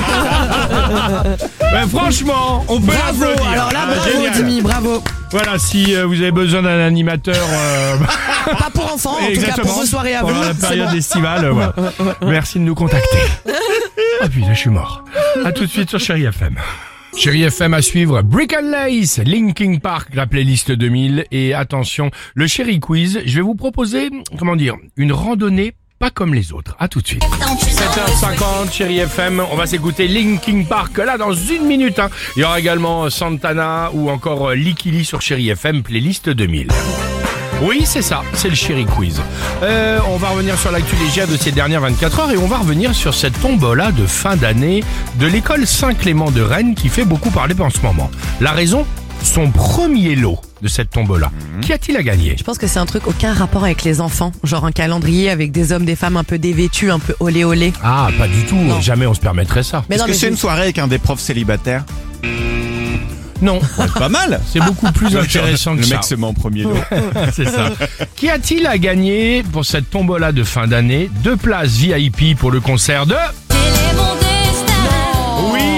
Ouais, franchement, on peut Bravo. l'applaudir. Alors là, Ah, bravo génial. Dimi, bravo. Voilà, si euh, vous avez besoin d'un animateur, euh, Pas pour enfants, en tout cas pour vos soirées à vous. pendant la c'est période bon. estivale, euh, voilà. Merci de nous contacter. Ah putain, je suis mort. À tout de suite sur Chérie F M. Chérie F M à suivre, Brick and Lace, Linkin Park, la playlist deux mille. Et attention, le Chérie Quiz, je vais vous proposer, comment dire, une randonnée pas comme les autres. À tout de suite. sept heures cinquante, Chérie F M, on va s'écouter Linkin Park là dans une minute. Hein. Il y aura également Santana ou encore euh, Licky Lee sur Chérie F M, playlist deux mille. Oui, c'est ça, c'est le Chérie Quiz. Euh, on va revenir sur l'actu légère de ces dernières vingt-quatre heures et on va revenir sur cette tombola de fin d'année de l'école Saint-Clément de Rennes qui fait beaucoup parler en ce moment. La raison ? Son premier lot de cette tombola. Mmh. Qui a-t-il à gagner ? Je pense que c'est un truc aucun rapport avec les enfants. Genre un calendrier avec des hommes, des femmes un peu dévêtus, un peu olé olé. Ah, pas du tout, Non. jamais on se permettrait ça. Mais Est-ce non, que mais c'est je- une soirée avec un des profs célibataires? Non, Pas mal. c'est beaucoup plus intéressant que Le ça. mec se met en premier lot. C'est ça. Qui a-t-il à gagner pour cette tombola de fin d'année ? Deux places V I P pour le concert de... Oui, de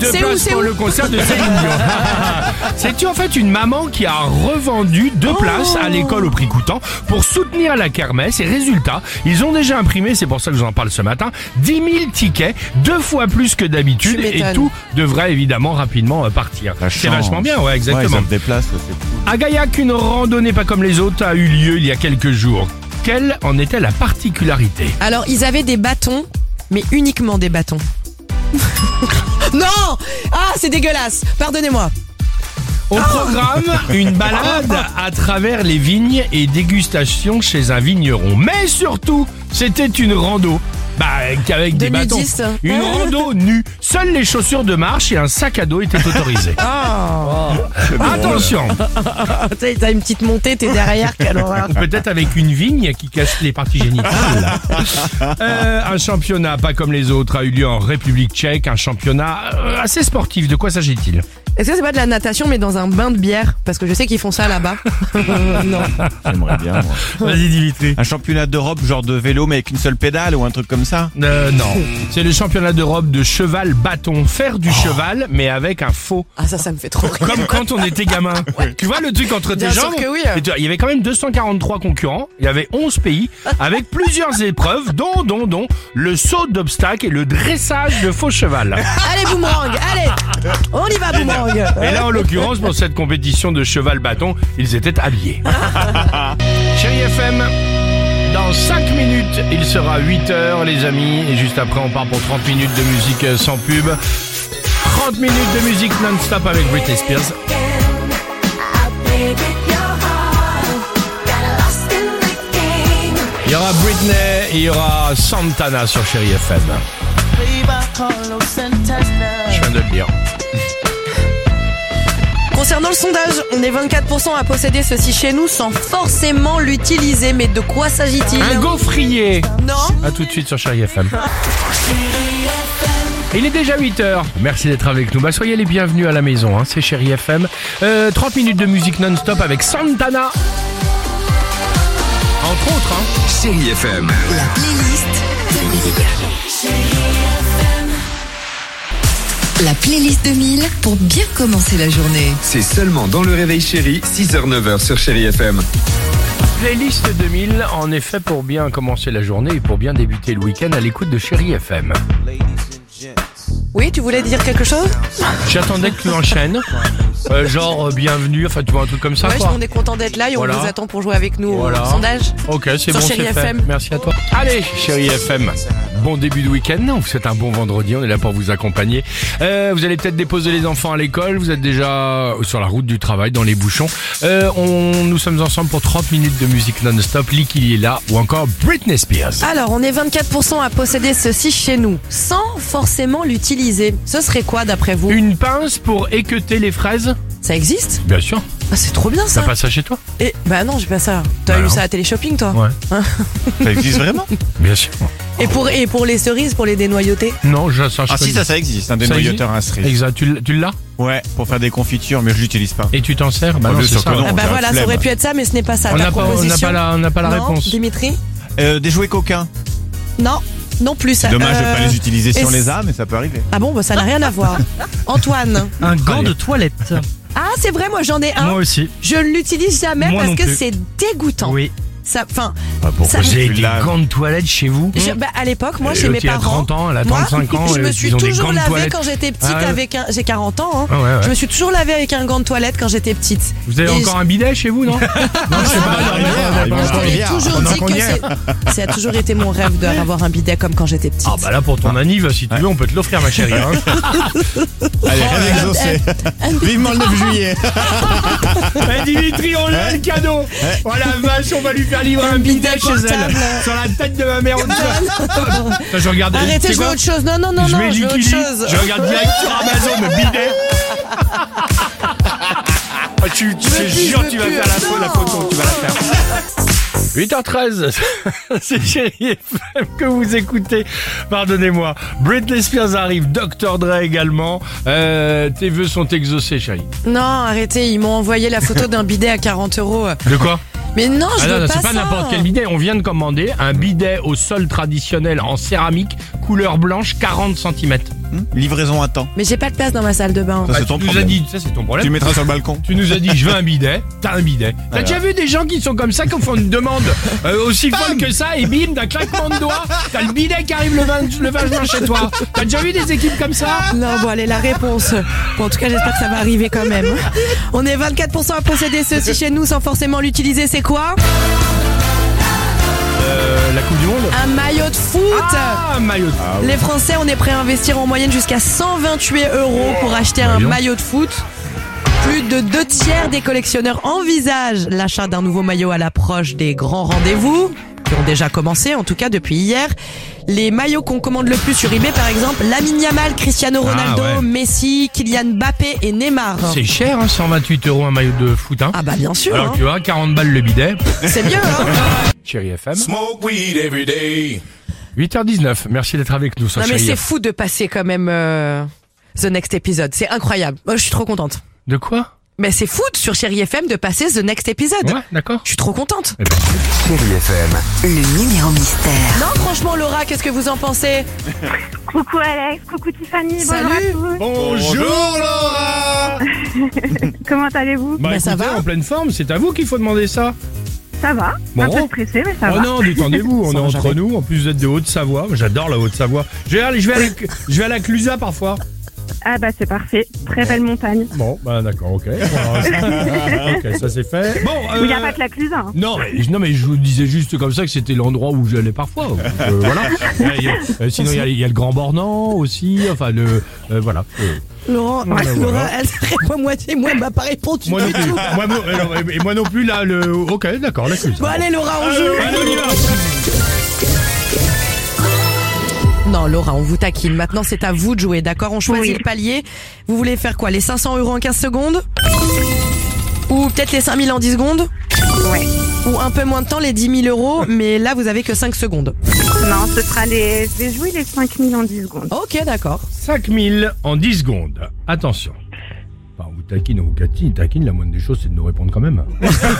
le C'est où, place c'est pour où le concert de Céline Dion. C'est en fait une maman qui a revendu deux places à l'école au prix coûtant pour soutenir la kermesse. Et résultat, ils ont déjà imprimé, c'est pour ça que je vous en parle ce matin, dix mille tickets, deux fois plus que d'habitude. Tu Et m'étonnes. tout devrait évidemment rapidement euh, partir. La C'est chance. vachement bien, ouais, Ouais, ils exactement. se déplacent, c'est cool. À Gaillac, une randonnée pas comme les autres a eu lieu il y a quelques jours. Quelle en était la particularité? Alors, ils avaient des bâtons, mais uniquement des bâtons. Non! Ah, c'est dégueulasse. Pardonnez-moi. Au programme, une balade à travers les vignes et dégustation chez un vigneron. Mais surtout, c'était une rando. Bah, avec des De bâtons. nudistes. Une rando nue. Seules les chaussures de marche et un sac à dos étaient autorisés. Oh. Attention, Tu sais, t'as une petite montée, t'es derrière, quelle horreur. peut-être avec une vigne qui cache les parties génitales. Euh, un championnat pas comme les autres a eu lieu en République tchèque. Un championnat euh, assez sportif. De quoi s'agit-il? Est-ce que c'est pas de la natation, mais dans un bain de bière? Parce que je sais qu'ils font ça là-bas. Non. J'aimerais bien, moi. Vas-y, Dimitri. Un championnat d'Europe, genre de vélo, mais avec une seule pédale ou un truc comme ça? Euh, non, c'est le championnat d'Europe de cheval bâton. Faire du cheval, mais avec un faux. Ah, ça, ça me fait trop rire. Comme quand on était gamin. Tu vois le truc entre tes Bien sûr jambes? que oui. Et tu vois, il y avait quand même deux cent quarante-trois concurrents. Il y avait onze pays avec plusieurs épreuves, dont, dont, dont le saut d'obstacle et le dressage de faux cheval. Allez, boomerang, allez. On y va, boomerang. Et là, en l'occurrence, pour cette compétition de cheval bâton, ils étaient habillés. Chérie F M, dans cinq minutes, il sera huit heures, les amis. Et juste après, on part pour trente minutes de musique euh, sans pub. trente minutes de musique non-stop avec Britney Spears. Il y aura Britney et il y aura Santana sur Chérie F M. Je viens de le dire. Concernant le sondage, on est vingt-quatre pour cent à posséder ceci chez nous sans forcément l'utiliser. Mais de quoi s'agit-il? Un gaufrier. Non. A tout de suite sur Chérie F M. Il est déjà huit heures. Merci d'être avec nous. Bah, soyez les bienvenus à la maison, hein. C'est Chérie F M. Euh, trente minutes de musique non-stop avec Santana. Entre autres, hein. Chérie F M. La playlist de Mille. La playlist de Mille pour bien commencer la journée. C'est seulement dans le réveil chéri, six heures neuf heures sur Chérie F M. Playlist deux mille, en effet, pour bien commencer la journée et pour bien débuter le week-end à l'écoute de Chérie F M. Oui, tu voulais dire quelque chose? J'attendais que tu enchaînes. Euh, genre, euh, bienvenue, enfin, tu vois, un truc comme ça, Ouais, quoi. on est content d'être là et Voilà. on vous attend pour jouer avec nous Voilà. au sondage. Ok, c'est Sur bon, Chérie c'est F fait. M. Merci à toi. Allez, Chérie F M. Bon début de week-end. On vous souhaite un bon vendredi. On est là pour vous accompagner. Euh, vous allez peut-être déposer les enfants à l'école. Vous êtes déjà sur la route du travail, dans les bouchons. Euh, on, nous sommes ensemble pour trente minutes de musique non-stop. Licky est là ou encore Britney Spears. Alors, on est vingt-quatre pour cent à posséder ceci chez nous sans forcément l'utiliser. Ce serait quoi d'après vous? Une pince pour équeuter les fraises? Ça existe? Bien sûr. Ah, c'est trop bien ça. T'as pas ça chez toi? Et bah non, j'ai pas ça. T'as Bah eu non. ça à Téléshopping toi? Ouais. Ça existe vraiment? Bien sûr. Et pour et pour les cerises, pour les dénoyauter? Non, je, ça, je Ah si, connais. ça, ça existe, un Ça dénoyauteur à existe cerise. Exact. Tu, l- tu l'as? Ouais, pour faire des confitures, mais je l'utilise pas. Et tu t'en sers? Bah Oh, non, bien c'est sûr ça. que non. Ah bah j'ai la voilà, ça flemme. aurait pu être ça, mais ce n'est pas ça. On Ta n'a pas, on n'a proposition? pas la, on n'a pas la Non, réponse. Dimitri? Euh, des jouets coquins. Non, non plus. Dommage de Euh, pas les utiliser si et on les c- a, mais ça peut arriver. Ah bon, bah ça n'a rien à voir. Antoine. Un gant Allez. de toilette. Ah, c'est vrai, moi j'en ai un. Moi aussi. Je ne l'utilise jamais Moi parce non que plus. c'est dégoûtant. Oui. Ça, enfin, Ah, pourquoi Ça- Vous avez tu des laves gants de toilette chez vous? je- bah, à l'époque, moi, Et chez l'autre, mes il a parents. trente ans, elle a moi, trente-cinq ans, je et me ils suis ont des toujours gants de lavé toilette. quand j'étais petite Ah ouais. avec un. J'ai quarante ans, hein. Ah ouais, ouais. Je me suis toujours lavé avec un gant de toilette quand j'étais petite. Vous avez Et encore un bidet chez vous, non? Non, je sais pas. Ah, non, mais- il va je encore t'ai hier. toujours Pendant dit qu'on que y est. c'est- ça a toujours été mon rêve d'avoir un bidet comme quand j'étais petite. Ah bah là pour ton anniv, si tu veux, on peut te l'offrir ma chérie. Hein. Allez, rien exaucé. Vivement le neuf juillet. Eh, Dimitri, on a le cadeau. Oh la vache, on va lui faire livrer un bidet chez portable. elle. Sur la tête de ma mère. on dit- je regarde. Arrêtez, tu sais je veux quoi autre chose. Non, non, non, Je non, mets je veux autre Licky Lee, chose. je regarde direct sur Amazon le bidet. Ah, tu, tu veux c'est plus, sûr, je veux tu vas plus. faire la, pho- la Non. photo, tu vas la faire. huit heures treize, c'est Chérie F M que vous écoutez. Pardonnez-moi. Britney Spears arrive, docteur Dre également. Euh, tes vœux sont exaucés, chérie. Non, arrêtez, ils m'ont envoyé la photo d'un bidet à quarante euros. De quoi? Mais non, je Ah veux non, non, pas c'est pas ça. n'importe quel bidet. On vient de commander un bidet au sol traditionnel en céramique, couleur blanche, quarante centimètres. Livraison à temps. Mais j'ai pas de place dans ma salle de bain. Ça, Bah, c'est ton tu nous as problème. dit, ça c'est ton problème. Tu le mettras sur le balcon. Tu nous as dit, je veux un bidet, t'as un bidet. T'as Alors. déjà vu des gens qui sont comme ça, qui font une demande euh, aussi folle que ça, et bim, d'un claquement de doigts, t'as le bidet qui arrive le vingt, le vingt juin chez toi. T'as déjà vu des équipes comme ça? Non, bon, allez, la réponse. Bon, en tout cas, j'espère que ça va arriver quand même. On est vingt-quatre pour cent à posséder ceci chez nous sans forcément l'utiliser. C'est quoi? Euh, la Coupe du Monde. Un maillot de foot. Ah, un maillot de foot. Les Français, on est prêt à investir en moyenne jusqu'à cent vingt-huit euros pour acheter un Voyons. maillot de foot. Plus de deux tiers des collectionneurs envisagent l'achat d'un nouveau maillot à l'approche des grands rendez-vous, qui ont déjà commencé, en tout cas depuis hier. Les maillots qu'on commande le plus sur eBay, par exemple, Lamine Yamal, Cristiano Ronaldo, Ah ouais. Messi, Kylian Mbappé et Neymar. C'est cher, hein, cent vingt-huit euros un maillot de foot. Hein. Ah bah bien sûr, Alors hein. tu vois, quarante balles le bidet. C'est bien, hein. Chérie F M. Smoke weed every day. huit heures dix-neuf. Merci d'être avec nous sur Non mais Chérie c'est F M. fou de passer quand même euh, The Next Episode. C'est incroyable. Moi, je suis trop contente. De quoi? Mais c'est fou sur Chérie F M de passer The Next Episode. Ouais, d'accord. Je suis trop contente. Eh ben, Chérie F M. Le numéro mystère. Non, franchement, Laura, qu'est-ce que vous en pensez? Coucou Alex, coucou Tiffany, Salut. bonjour à tous. Bonjour Laura. Comment allez-vous? Bah, Bah, ça écoutez, va. en pleine forme, c'est à vous qu'il faut demander ça. Ça va? Bon. Un peu stressé, mais ça Oh va. non, détendez-vous, on Ça est va entre jamais. nous. En plus, vous êtes de Haute-Savoie. J'adore la Haute-Savoie. Je vais aller, je vais aller, je vais à la Clusaz parfois. Ah bah c'est parfait, très belle montagne. Bon, bah d'accord, ok. Bon, ça, ok, ça c'est fait. Bon, Il n'y a euh, pas que la Clusaz. Hein. non, mais, non, mais je vous disais juste comme ça que c'était l'endroit où j'allais parfois. Donc, euh, voilà. Euh, il y a- euh, sinon, il y, a- il y a le Grand Bornand aussi. Enfin, le, euh, voilà. Euh, Laurent, Voilà, Laura, voilà. elle répond moitié, moi, elle m'a pas répondu moi, non du plus, tout. moi, non- euh, non, et moi non plus, là, le. Ok, d'accord, la Clusaz. Bon, allez, Laura, on joue. Allez, on y va. Non, Laura, on vous taquine. Maintenant, c'est à vous de jouer, d'accord? On choisit Oui. le palier. Vous voulez faire quoi? Les cinq cents euros en quinze secondes? Ou peut-être les cinq mille en dix secondes? Ouais. Ou un peu moins de temps, les dix mille euros, mais là, vous avez que cinq secondes. Non, ce sera les... Je vais jouer les cinq mille en dix secondes. Ok, d'accord. cinq mille en dix secondes. Attention. Enfin, on vous taquine, on vous taquine, taquine, la moindre des choses, c'est de nous répondre quand même.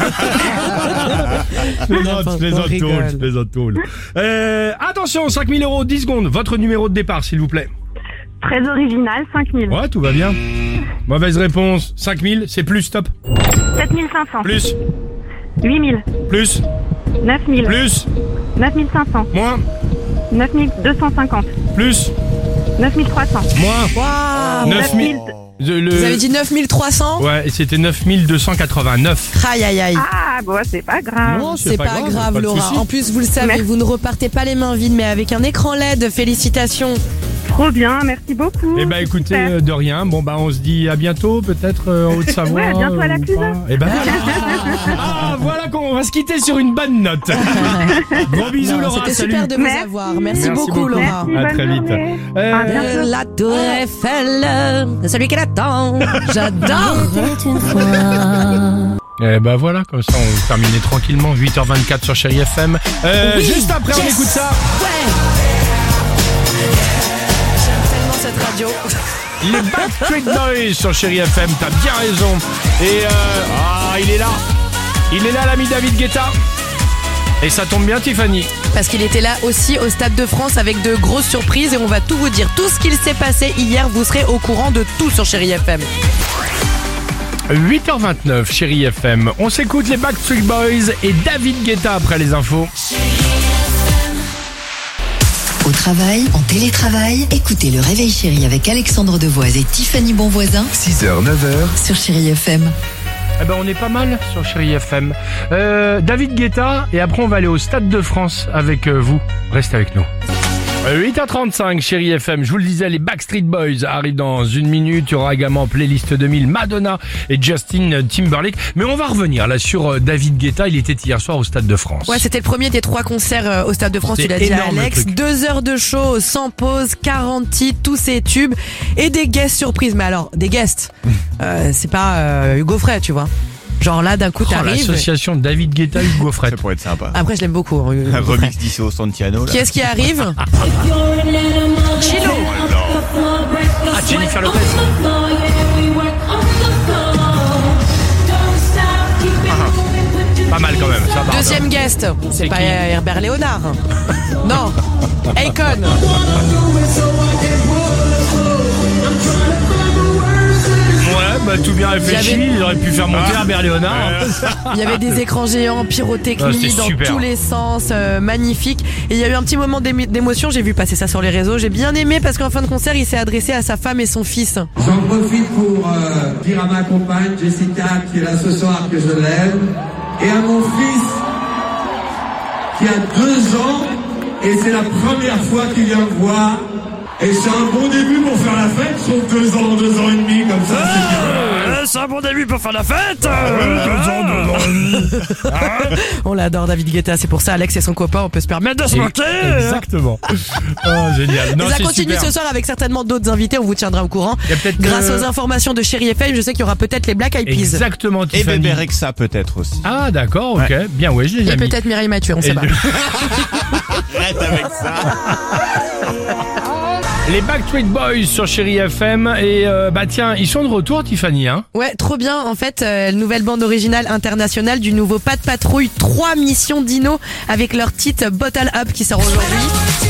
non, On je plaisante rigole. tout, je plaisante tout. Euh, attention, cinq mille euros, dix secondes. Votre numéro de départ, s'il vous plaît. Très original, cinq mille. Ouais, tout va bien. Mauvaise réponse. cinq mille, c'est plus, stop. sept mille cinq cents. Plus, huit mille. plus, neuf mille. plus, neuf mille cinq cents. moins, neuf mille deux cent cinquante. plus, neuf mille trois cents. moins. Waouh. neuf mille. Je- le- Vous avez dit neuf mille trois cents? Ouais, et c'était neuf mille deux cent quatre-vingt-neuf. Aïe, aïe, aïe. Ah, bon, c'est pas grave. Non, C'est pas, grave, pas de Laura. souci. En plus, vous le savez, Merci. vous ne repartez pas les mains vides, mais avec un écran L E D. Félicitations. Trop bien, merci beaucoup. Eh ben écoutez, Super. euh, de rien. Bon bah on se dit à bientôt, peut-être euh, en Haute-Savoie. Ouais, à bientôt à la euh, ou Clusaz. pas. Eh ben voilà. Ah, voilà qu'on va se quitter sur une bonne note. Gros bisous Non, Laura, C'était salut. super de vous Merci. avoir. Merci, Merci beaucoup, beaucoup. Laura. Merci, À bonne très vite. journée. Euh, À bientôt. Euh, La tour Eiffel, c'est celui qu'elle attend. J'adore. Eh ben voilà, comme ça on terminait tranquillement. huit heures vingt-quatre sur Chérie F M. Euh, Oui, juste après on yes. écoute ça. Ouais. J'aime tellement cette radio. Les Backstreet Boys sur Chérie F M. T'as bien raison. Et euh, ah il est là. Il est là l'ami David Guetta. Et ça tombe bien Tiffany. Parce qu'il était là aussi au Stade de France avec de grosses surprises et on va tout vous dire. Tout ce qu'il s'est passé hier, vous serez au courant de tout sur Chérie F M. huit heures vingt-neuf, Chérie F M. On s'écoute les Backstreet Boys et David Guetta après les infos. Au travail, en télétravail, écoutez le Réveil Chéri avec Alexandre Devoise et Tiffany Bonvoisin six heures, neuf heures. sur Chéri F M. Eh ben on est pas mal sur Chérie F M. Euh, David Guetta et après on va aller au Stade de France avec euh, vous. Restez avec nous. Euh, huit heures trente-cinq, Chérie F M. Je vous le disais, les Backstreet Boys arrivent dans une minute. Il y aura également playlist deux mille, Madonna et Justin Timberlake. Mais on va revenir là sur euh, David Guetta. Il était hier soir au Stade de France. Ouais, c'était le premier des trois concerts euh, au Stade de France, C'est tu l'as dit à énorme, le Alex. truc. Deux heures de show sans pause, quarante titres, tous ces tubes et des guests surprises. Mais alors, des guests, euh, c'est pas euh, Hugo Frey, tu vois. Genre là, d'un coup, Oh, t'arrives. l'association David Guetta Hugo Fred. Ça pourrait être sympa. Après, je l'aime beaucoup. hein, Hugo Un Frey. remix d'Isseo Santiano, là. Qui est-ce qui arrive? Chilo. Ah, Jennifer Lopez. Pas mal quand même, ça va. Deuxième guest, c'est, C'est pas qui Herbert Léonard. Non, Akon. Ouais, bah tout bien réfléchi, Il y avait- il aurait pu faire monter Herbert Léonard. Il y avait des écrans géants, Ah, pyrotechniques c'était dans super. tous les sens, euh, magnifique. Et il y a eu un petit moment d'émo- d'émotion, j'ai vu passer ça sur les réseaux. J'ai bien aimé parce qu'en fin de concert, il s'est adressé à sa femme et son fils. J'en profite pour euh, dire à ma compagne Jessica qui est là ce soir que je l'aime et à mon fils qui a deux ans et c'est la première fois qu'il vient me voir et c'est un bon début pour faire la fête, sauf deux ans, deux ans et demi comme ça c'est bien. C'est un bon début pour faire la fête. On l'adore, David Guetta, c'est pour ça Alex et son copain, on peut se permettre de se moquer. Exactement. Oh, génial. Non, Et ça c'est continue super. ce soir avec certainement d'autres invités, on vous tiendra au courant. Il y a peut-être, Grâce euh, aux informations de Chérie F M, je sais qu'il y aura peut-être les Black Eyed Peas. Exactement, Et Tiffany. Bébé Rexa peut-être aussi. Ah, d'accord, ok. Bien, ouais, je les ai Et mis. peut-être Mireille Mathieu, on sait Et pas. de- Arrête avec ça. Les Backstreet Boys sur Chérie F M. Et euh, bah tiens, ils sont de retour, Tiffany, hein. Ouais, trop bien. En fait, euh, nouvelle bande originale internationale du nouveau Pas de Patrouille, trois missions Dino avec leur titre Bottle Up qui sort aujourd'hui.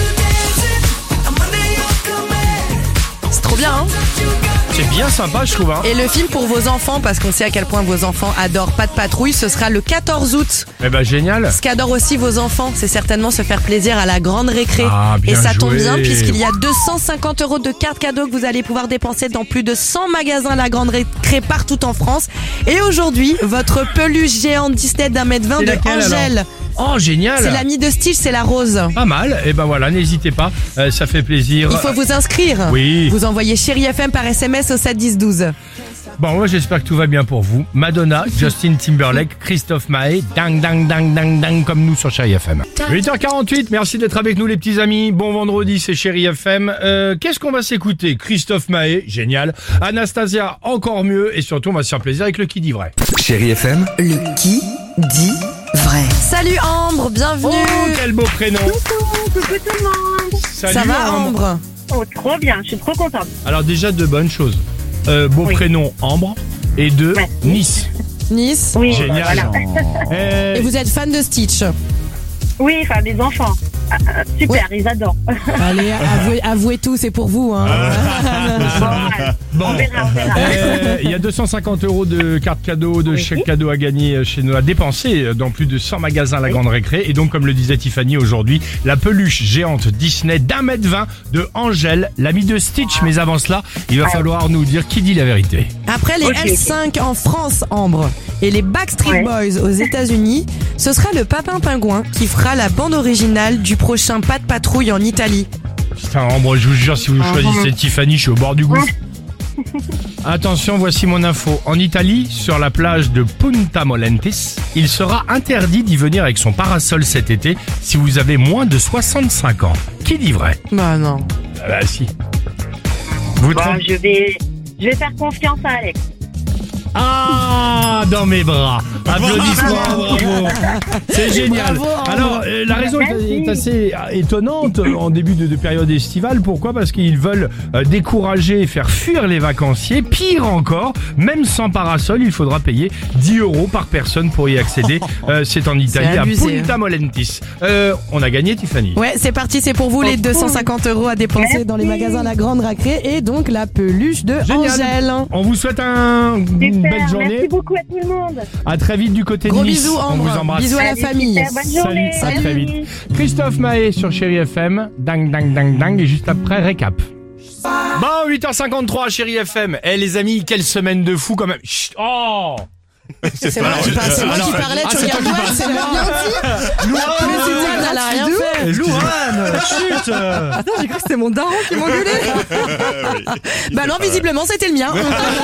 C'est trop bien, hein? C'est bien sympa, je trouve, hein. Et le film pour vos enfants, parce qu'on sait à quel point vos enfants adorent Pas de Patrouille, ce sera le quatorze août. Eh ben, génial. Ce qu'adorent aussi vos enfants, c'est certainement se faire plaisir à la grande récré. Ah, bien Et ça tombe joué. bien puisqu'il y a deux cent cinquante euros de cartes cadeaux que vous allez pouvoir dépenser dans plus de cent magasins La Grande Récré partout en France. Et aujourd'hui, votre peluche géante Disney d'un mètre vingt C'est de laquelle, Angèle. Oh, génial. C'est l'ami de Stitch, c'est la rose. Pas mal. Et ben voilà, n'hésitez pas. Euh, ça fait plaisir. Il faut vous inscrire. Oui. Vous envoyez Chérie F M par S M S au sept dix douze. Bon, moi, j'espère que tout va bien pour vous. Madonna, Justin Timberlake, Christophe Maé, ding, ding, ding, ding, ding, comme nous sur Chérie F M. huit heures quarante-huit, merci d'être avec nous, les petits amis. Bon vendredi, c'est Chérie F M. Euh, qu'est-ce qu'on va s'écouter? Christophe Maé, génial. Anastasia, encore mieux. Et surtout, on va se faire plaisir avec le qui dit vrai. Chérie F M, Le qui dit vrai. Salut Ambre, bienvenue. Oh, quel beau prénom. Coucou tout le monde. Salut, Ça va Ambre. Ambre? Oh, trop bien, je suis trop contente. Alors déjà, deux bonnes choses. Euh, beau Oui. prénom, Ambre. Et deux, Ouais. Nice. Nice. Oui, Génial. voilà. Euh, Et vous êtes fan de Stitch? Oui, enfin, les enfants. Ah, ah, super, ils adorent. Allez, avouez, avouez tout, c'est pour vous. Hein. Bon, on verra, on verra. Euh, Il y a deux cent cinquante euros de cartes cadeaux, de Oui. chèques cadeaux à gagner chez nous, à dépenser dans plus de cent magasins La Grande Récré. Et donc, comme le disait Tiffany aujourd'hui, la peluche géante Disney d'un mètre vingt de Angèle, l'ami de Stitch. Mais avant cela, il va falloir nous dire qui dit la vérité. Après les Ok. L cinq en France, Ambre, et les Backstreet Ouais. Boys aux États-Unis, ce sera le Papin Pingouin qui fera la bande originale du prochain Pas de Patrouille en Italie. Putain, Ambre, je vous jure, si vous choisissez Tiffany, je suis au bord du gouffre. Attention, voici mon info. En Italie, sur la plage de Punta Molentis, il sera interdit d'y venir avec son parasol cet été si vous avez moins de soixante-cinq ans. Qui dit vrai? Bah non. Ah bah si. Vous Bon, trompez. je vais, je vais faire confiance à Alex. Ah, dans mes bras. Applaudissements, bravo. C'est génial. Bravo, Ambre. Alors, euh, la raison est, Merci. est assez étonnante euh, en début de, de période estivale. Pourquoi? Parce qu'ils veulent euh, décourager et faire fuir les vacanciers. Pire encore, même sans parasol, il faudra payer dix euros par personne pour y accéder. Euh, c'est en Italie, à abusé. Punta Molentis. Euh, on a gagné, Tiffany. Ouais, c'est parti, c'est pour vous les deux cent cinquante euros à dépenser Merci. dans les magasins La Grande Récré et donc la peluche de Génial. Angèle. On vous souhaite un, une Super, belle journée. merci beaucoup à tout le monde. À très vite du côté de Gros Nice. bisous, On Ambre. vous embrasse. Bisous à la Allez, famille. super, bonne journée. Salut, à très vite. Christophe Maé sur Chérie F M, ding ding ding ding, et juste après, récap. Bon, huit heures cinquante-trois, Chérie F M. Eh les amis, quelle semaine de fou quand même. Chut, oh. C'est moi qui, par- c'est moi qui parlais, tu regardes moi, c'est moi. Mais c'est Diane, elle a rien fait. Louane, chut. Attends, j'ai cru que c'était mon daron qui m'engueulait. Bah non, visiblement c'était le mien.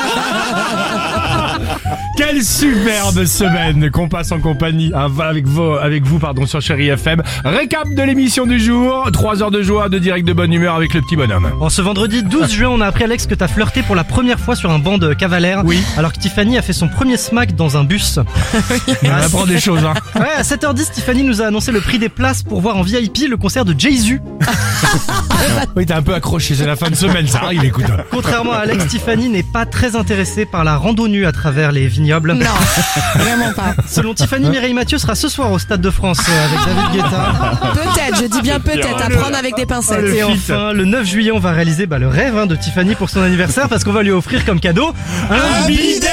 Quelle superbe semaine qu'on passe en compagnie hein, avec vous, avec vous pardon, sur Chérie F M. Récap de l'émission du jour. trois heures de joie, de direct de bonne humeur avec le petit bonhomme. En ce vendredi douze juin, on a appris, Alex, que t'as flirté pour la première fois sur un banc de Cavalère. Oui. Alors que Tiffany a fait son premier smack dans un bus. On apprend des choses, hein. Ouais, à sept heures dix, Tiffany nous a annoncé le prix des places pour voir en V I P le concert de Jay-Z. Oui, t'es un peu accroché, c'est la fin de semaine, ça arrive, écoute. Contrairement à Alex, Tiffany n'est pas très intéressée par la randonnée à travers les vignobles. Non, vraiment pas. Selon Tiffany, Mireille Mathieu sera ce soir au Stade de France euh, avec David Guetta. Peut-être, je dis bien peut-être, à prendre avec des pincettes. Et enfin, le neuf juillet, on va réaliser bah, le rêve hein, de Tiffany pour son anniversaire parce qu'on va lui offrir comme cadeau un, Un bidet.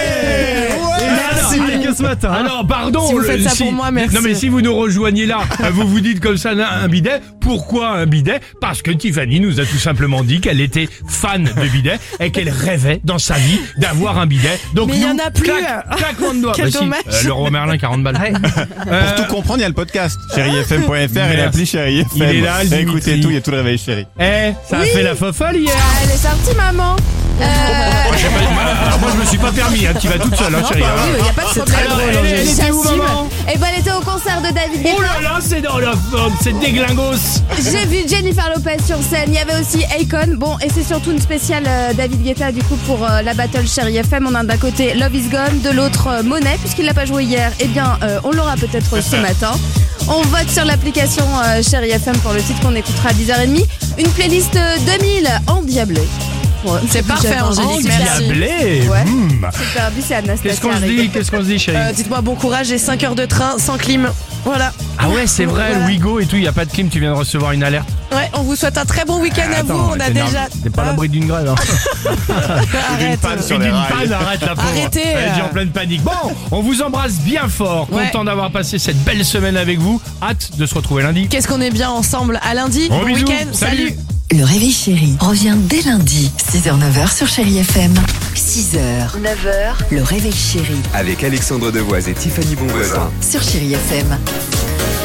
Merci que ce matin. Alors, pardon. Si vous le- faites ça si- pour moi, merci. Non, mais si vous nous rejoignez là, vous vous dites comme ça, un bidet. Pourquoi un bidet? Parce que Tiffany nous a tout simplement dit qu'elle était fan de bidet et qu'elle rêvait dans sa vie d'avoir un bidet. Donc Mais il y nous, en a plus. clac- claquement de doigts. Quel Bah si, dommage. euh, le Roi Merlin, quarante balles. Euh, Pour tout comprendre, il y a le podcast. chéri F M point F R et Merci. l'appli Chéri F M. Il est là, le Dimitri. Écoutez tout, il y a tout le réveil chéri. Eh, ça a fait la fofolle hier. Elle est sortie, maman. Moi, j'ai pas- alors, moi, je me suis pas permis, hein. Tu vas toute seule, hein, chérie. hein. Il n'y a pas de problème. Alors, elle, elle était où, maman? Eh ben, elle était au concert de David Oh Guetta. là là, c'est dans la c'est déglingos. J'ai vu Jennifer Lopez sur scène. Il y avait aussi Akon. Bon, et c'est surtout une spéciale euh, David Guetta du coup pour euh, la battle Chéri F M. On a d'un côté Love Is Gone, de l'autre euh, Monet, puisqu'il l'a pas joué hier. Eh bien, euh, on l'aura peut-être ce matin. On vote sur l'application euh, Chéri F M pour le titre qu'on écoutera à dix heures trente. Une playlist euh, deux mille endiablée. Ouais, C'est parfait, Angélique, merci. Diablé. Ouais. Mmh. Super, bu, c'est Anastasia. Qu'est-ce qu'on se Arrigo. dit Qu'est-ce qu'on se dit, chérie? Euh, Dites-moi bon courage, j'ai cinq heures de train sans clim. Voilà. Ah ouais, c'est vrai, Voilà. le Wigo et tout, il y a pas de clim, tu viens de recevoir une alerte. Ouais, on vous souhaite un très bon week-end à vous. On a t'es déjà. nerveux. T'es pas à l'abri d'une grève, hein. Arrête. panne Et sur les d'une rails. panne, arrête la pauvre. Arrêtez, Elle est euh. en pleine panique. Bon, on vous embrasse bien fort. Ouais. Content d'avoir passé cette belle semaine avec vous. Hâte de se retrouver lundi. Qu'est-ce qu'on est bien ensemble. À lundi. Bon Bon bisous. week-end. Salut. Le réveil chéri revient dès lundi, six heures neuf heures sur Chéri F M. six heures, neuf heures, le réveil chéri Avec Alexandre Devoise et Tiffany Bonvoisin. sur Chéri F M.